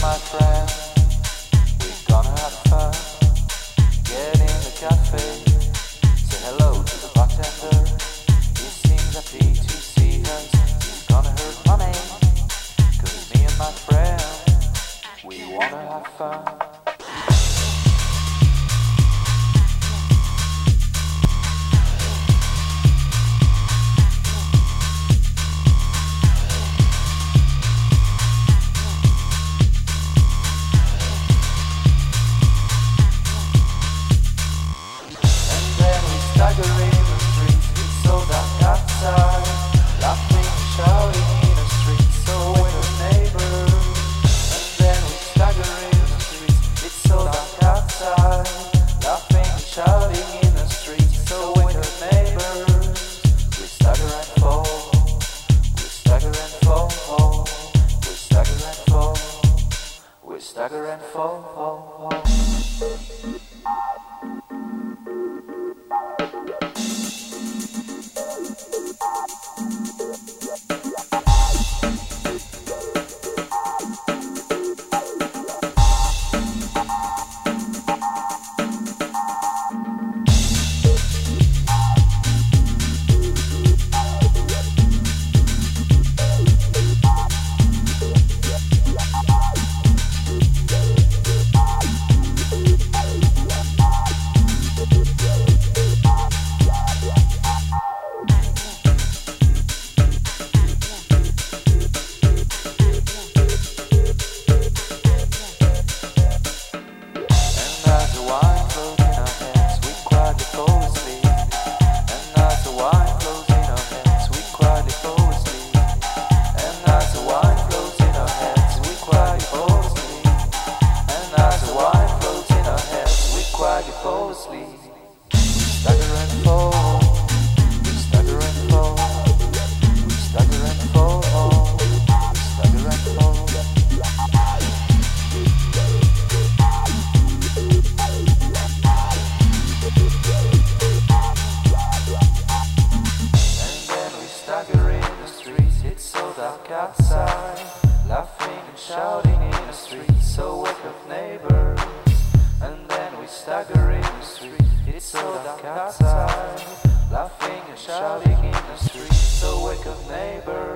my friend, we're gonna have fun. Get in the cafe, say hello to the bartender. He seems happy to see us. He's gonna hurt money, 'cause me and my friend, we wanna have fun. Staggering the streets, it's so dark outside. Laughing and shouting in the streets, so wake up neighbors. And then we stagger in the streets, it's so dark outside. Laughing and shouting in the streets, so wake up neighbors. We stagger and fall, we stagger and fall, we stagger and fall, we stagger and fall. Outside, laughing and shouting in the street, so wake up neighbors. And then we stagger in the street, it's so dark outside, laughing and shouting in the street, so wake up neighbors.